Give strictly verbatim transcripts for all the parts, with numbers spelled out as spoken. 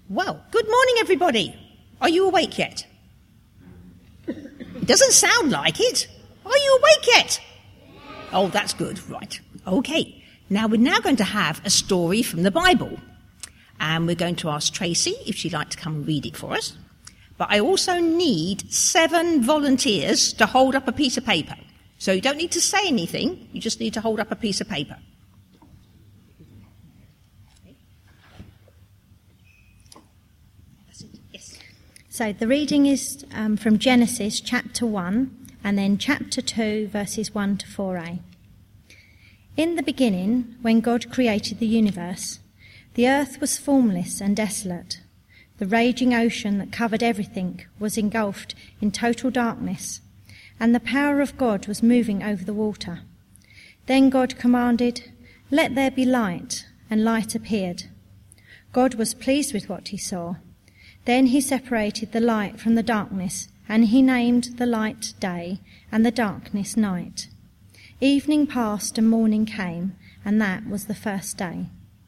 Well, good morning, everybody. Are you awake yet? It doesn't sound like it. Are you awake yet? Oh, that's good. Right. Okay. Now, we're now going to have a story from the Bible. And we're going to ask Tracy if she'd like to come and read it for us. But I also need seven volunteers to hold up a piece of paper. So you don't need to say anything. You just need to hold up a piece of paper. Yes. So the reading is um, from Genesis chapter one and then chapter two, verses one to four a. In the beginning, when God created the universe, the earth was formless and desolate. The raging ocean that covered everything was engulfed in total darkness, and the power of God was moving over the water. Then God commanded, "Let there be light," and light appeared. God was pleased with what he saw. Then he separated the light from the darkness, and he named the light day and the darkness night. Evening passed and morning came, and that was the first day.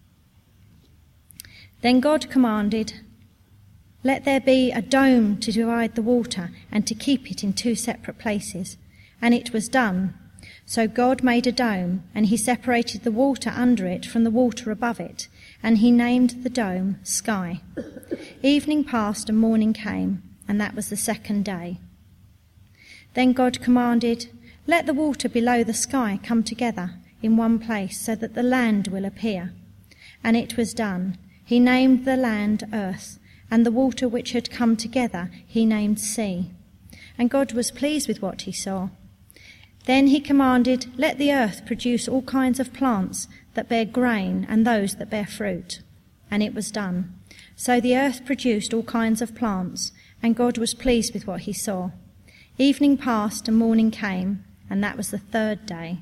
Then God commanded, "Let there be a dome to divide the water and to keep it in two separate places." And it was done. So God made a dome, and he separated the water under it from the water above it, and he named the dome Sky. Evening passed and morning came, and that was the second day. Then God commanded, "Let the water below the sky come together in one place so that the land will appear." And it was done. He named the land Earth, and the water which had come together he named Sea. And God was pleased with what he saw. Then he commanded, "Let the earth produce all kinds of plants that bear grain and those that bear fruit." And it was done. So the earth produced all kinds of plants, and God was pleased with what he saw. Evening passed and morning came, and that was the third day.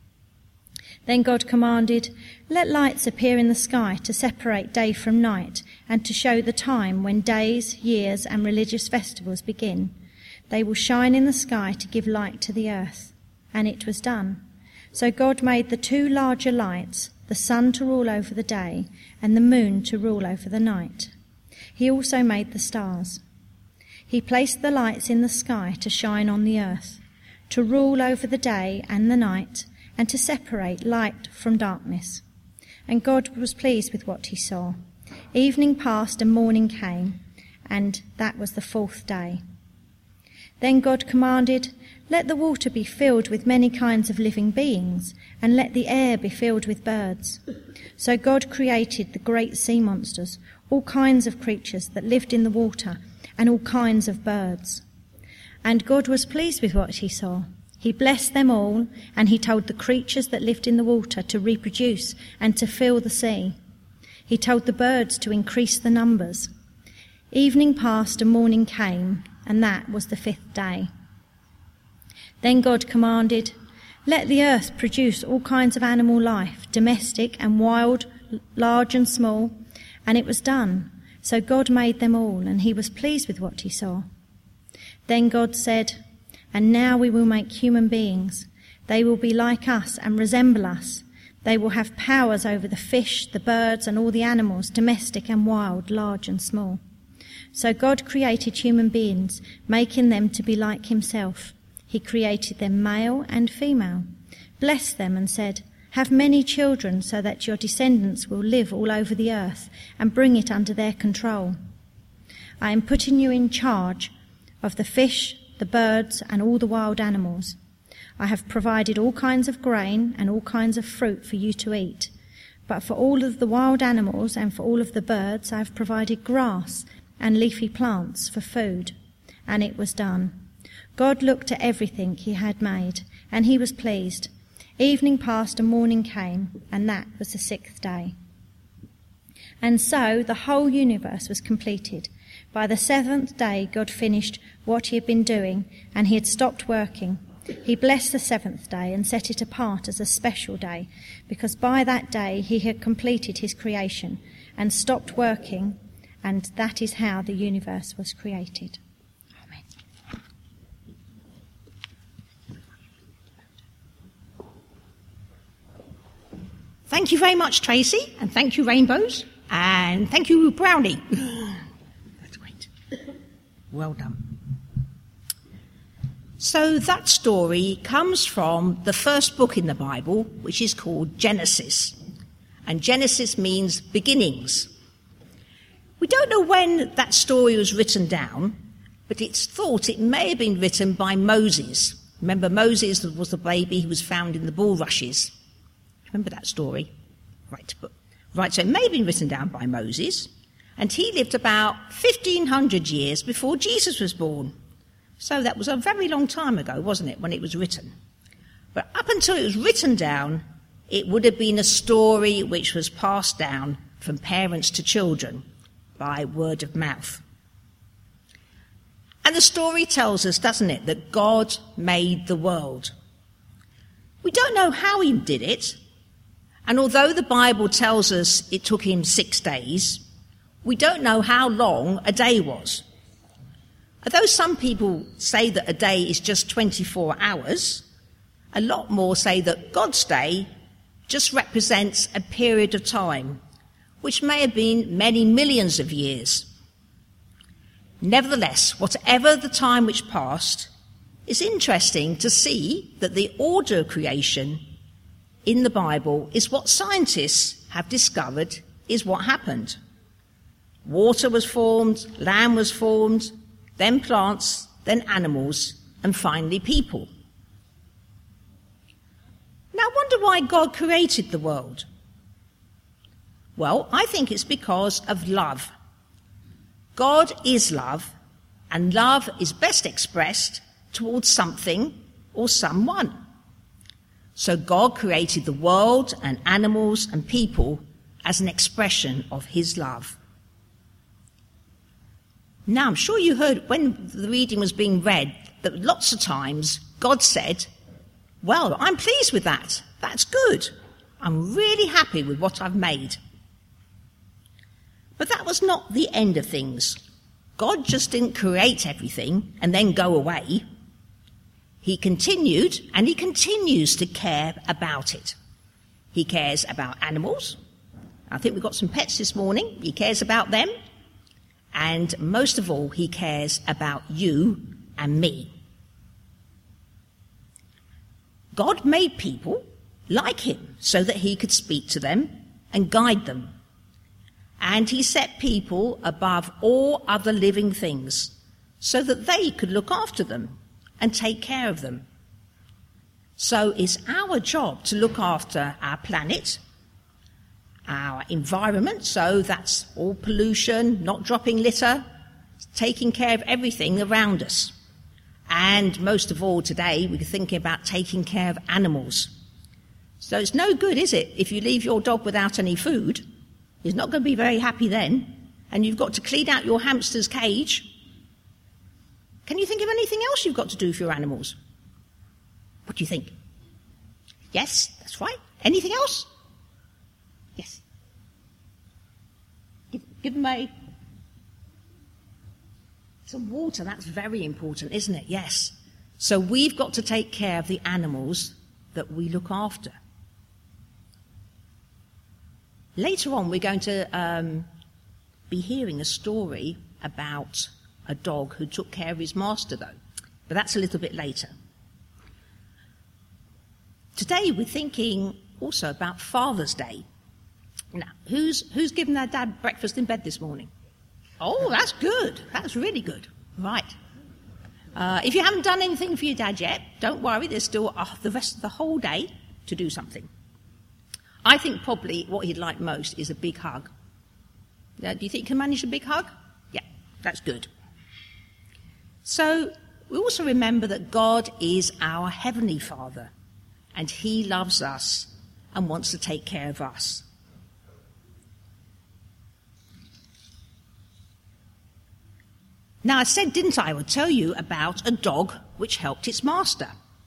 Then God commanded, "Let lights appear in the sky to separate day from night, and to show the time when days, years, and religious festivals begin. They will shine in the sky to give light to the earth." And it was done. So God made the two larger lights, the sun to rule over the day, and the moon to rule over the night. He also made the stars. He placed the lights in the sky to shine on the earth, to rule over the day and the night, and to separate light from darkness. And God was pleased with what he saw. Evening passed and morning came, and that was the fourth day. Then God commanded, "Let the water be filled with many kinds of living beings, and let the air be filled with birds." So God created the great sea monsters, all kinds of creatures that lived in the water, and all kinds of birds. And God was pleased with what he saw. He blessed them all, and he told the creatures that lived in the water to reproduce and to fill the sea. He told the birds to increase the numbers. Evening passed and morning came, and that was the fifth day. Then God commanded, "Let the earth produce all kinds of animal life, domestic and wild, large and small." And it was done. So God made them all, and he was pleased with what he saw. Then God said, "And now we will make human beings. They will be like us and resemble us. They will have powers over the fish, the birds, and all the animals, domestic and wild, large and small." So God created human beings, making them to be like himself. He created them male and female, blessed them and said, "Have many children so that your descendants will live all over the earth and bring it under their control. I am putting you in charge of the fish, the birds, and all the wild animals. I have provided all kinds of grain and all kinds of fruit for you to eat. But for all of the wild animals and for all of the birds I have provided grass and leafy plants for food." And it was done. God looked at everything he had made, and he was pleased. Evening passed and morning came, and that was the sixth day. And so the whole universe was completed. By the seventh day God finished what he had been doing, and he had stopped working. He blessed the seventh day and set it apart as a special day, because by that day he had completed his creation and stopped working, and that is how the universe was created. Amen. Thank you very much, Tracy, and thank you, Rainbows, and thank you, Brownie. Well done. So that story comes from the first book in the Bible, which is called Genesis. And Genesis means beginnings. We don't know when that story was written down, but it's thought it may have been written by Moses. Remember, Moses was the baby who was found in the bulrushes. Remember that story? Right, but, right, so it may have been written down by Moses, and he lived about fifteen hundred years before Jesus was born. So that was a very long time ago, wasn't it, when it was written? But up until it was written down, it would have been a story which was passed down from parents to children by word of mouth. And the story tells us, doesn't it, that God made the world. We don't know how he did it, and although the Bible tells us it took him six days, we don't know how long a day was. Although some people say that a day is just twenty-four hours, a lot more say that God's day just represents a period of time, which may have been many millions of years. Nevertheless, whatever the time which passed, it's interesting to see that the order of creation in the Bible is what scientists have discovered is what happened. Water was formed, land was formed, then plants, then animals, and finally people. Now, I wonder why God created the world. Well, I think it's because of love. God is love, and love is best expressed towards something or someone. So God created the world and animals and people as an expression of his love. Now, I'm sure you heard when the reading was being read that lots of times God said, well, I'm pleased with that. That's good. I'm really happy with what I've made. But that was not the end of things. God just didn't create everything and then go away. He continued, and he continues to care about it. He cares about animals. I think we've got some pets this morning. He cares about them. And most of all, he cares about you and me. God made people like him so that he could speak to them and guide them. And he set people above all other living things so that they could look after them and take care of them. So it's our job to look after our planet, our environment, so that's all pollution, not dropping litter, taking care of everything around us. And most of all today, we're thinking about taking care of animals. So it's no good, is it, if you leave your dog without any food? He's not going to be very happy then. And you've got to clean out your hamster's cage. Can you think of anything else you've got to do for your animals? What do you think? Yes, that's right. Anything else? Yes. Give, give them a... some water. That's very important, isn't it? Yes. So we've got to take care of the animals that we look after. Later on, we're going to um, be hearing a story about a dog who took care of his master, though. But that's a little bit later. Today, we're thinking also about Father's Day. Now, who's, who's given their dad breakfast in bed this morning? Oh, that's good. That's really good. Right. Uh, if you haven't done anything for your dad yet, don't worry. There's still uh, the rest of the whole day to do something. I think probably what he'd like most is a big hug. Uh, do you think you can manage a big hug? Yeah, that's good. So we also remember that God is our Heavenly Father, and he loves us and wants to take care of us. Now, I said, didn't I, I would tell you about a dog which helped its master.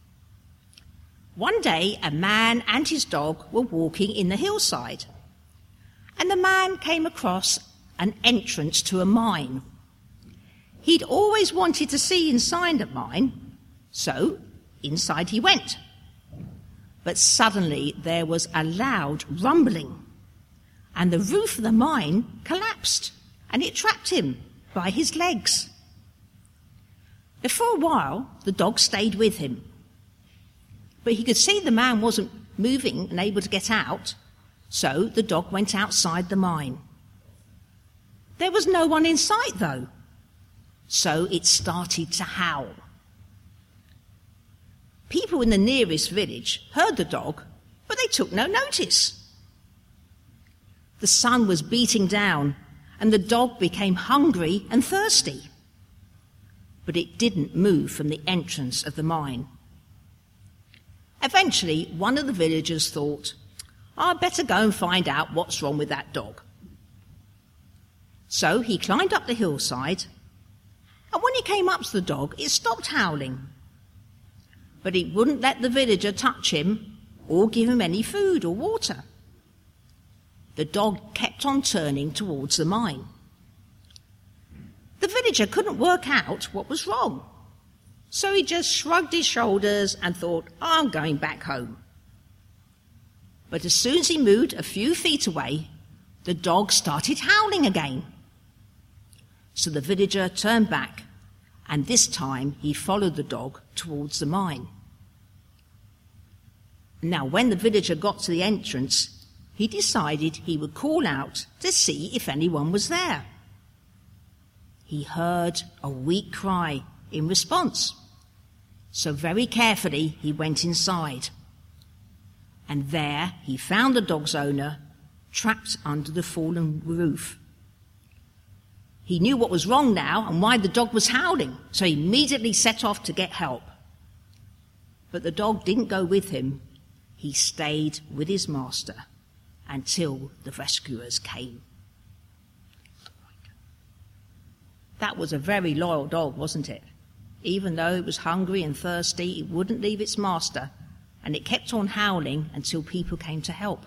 One day, a man and his dog were walking in the hillside, and the man came across an entrance to a mine. He'd always wanted to see inside a mine, so inside he went. But suddenly there was a loud rumbling, and the roof of the mine collapsed, and it trapped him, by his legs. But for a while, the dog stayed with him. But he could see the man wasn't moving and able to get out, so the dog went outside the mine. There was no one in sight, though, so it started to howl. People in the nearest village heard the dog, but they took no notice. The sun was beating down, and the dog became hungry and thirsty. But it didn't move from the entrance of the mine. Eventually, one of the villagers thought, I'd better go and find out what's wrong with that dog. So he climbed up the hillside, and when he came up to the dog, it stopped howling. But it wouldn't let the villager touch him or give him any food or water. The dog kept on turning towards the mine. The villager couldn't work out what was wrong, so he just shrugged his shoulders and thought, I'm going back home. But as soon as he moved a few feet away, the dog started howling again. So the villager turned back, and this time he followed the dog towards the mine. Now, when the villager got to the entrance, he decided he would call out to see if anyone was there. He heard a weak cry in response, so very carefully he went inside. And there he found the dog's owner trapped under the fallen roof. He knew what was wrong now and why the dog was howling, so he immediately set off to get help. But the dog didn't go with him. He stayed with his master until the rescuers came. That was a very loyal dog, wasn't it? Even though it was hungry and thirsty, it wouldn't leave its master, and it kept on howling until people came to help.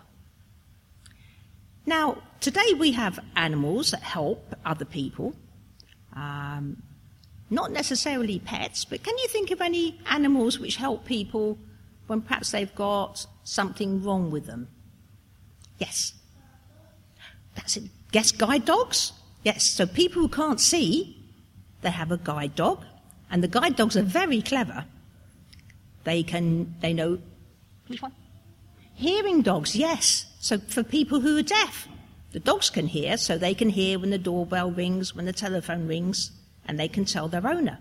Now, today we have animals that help other people. Um, not necessarily pets, but can you think of any animals which help people when perhaps they've got something wrong with them? Yes. That's it. Guess guide dogs? Yes, so people who can't see, they have a guide dog, and the guide dogs are very clever. They can, they know, which one? Hearing dogs, yes. So for people who are deaf, the dogs can hear, so they can hear when the doorbell rings, when the telephone rings, and they can tell their owner.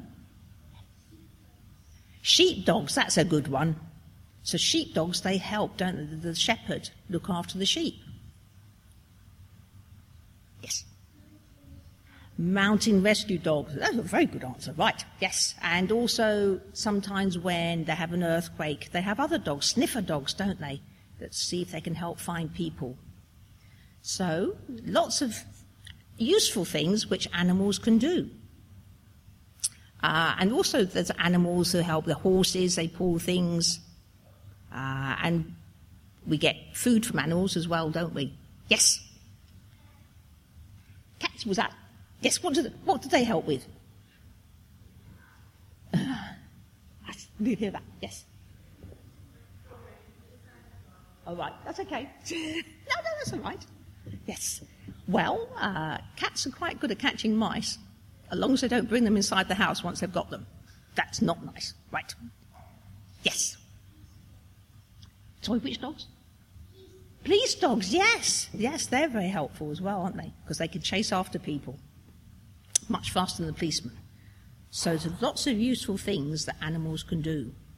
Sheep dogs, that's a good one. So sheep dogs, they help, don't they? The shepherd look after the sheep. Yes. Mountain rescue dogs, that's a very good answer, right, yes. And also sometimes when they have an earthquake, they have other dogs, sniffer dogs, don't they, that see if they can help find people. So lots of useful things which animals can do. Uh, and also there's animals who help, the horses, they pull things. Uh, and we get food from animals as well, don't we? Yes. Cats, was that? Yes, what do, they, what do they help with? Uh, I did hear that, yes. All right, that's okay. no, no, that's all right. Yes. Well, uh, cats are quite good at catching mice, as long as they don't bring them inside the house once they've got them. That's not nice. Right. Yes. Sorry, which dogs? Police dogs, yes. Yes, they're very helpful as well, aren't they? Because they can chase after people much faster than the policeman. So there's lots of useful things that animals can do.